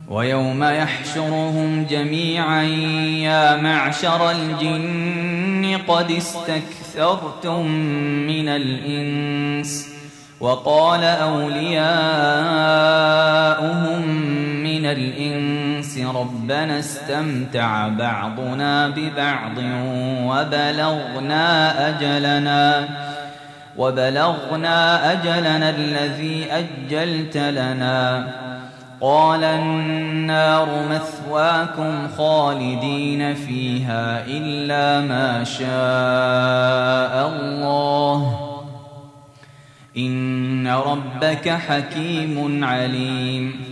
ويوم يحشرهم جميعا يا معشر الجن قد استكثرتم من الإنس وقال أولياؤهم من الإنس ربنا استمتع بعضنا ببعض وبلغنا أجلنا الذي أجلت لنا قال النار مثواكم خالدين فيها إلا ما شاء الله إن ربك حكيم عليم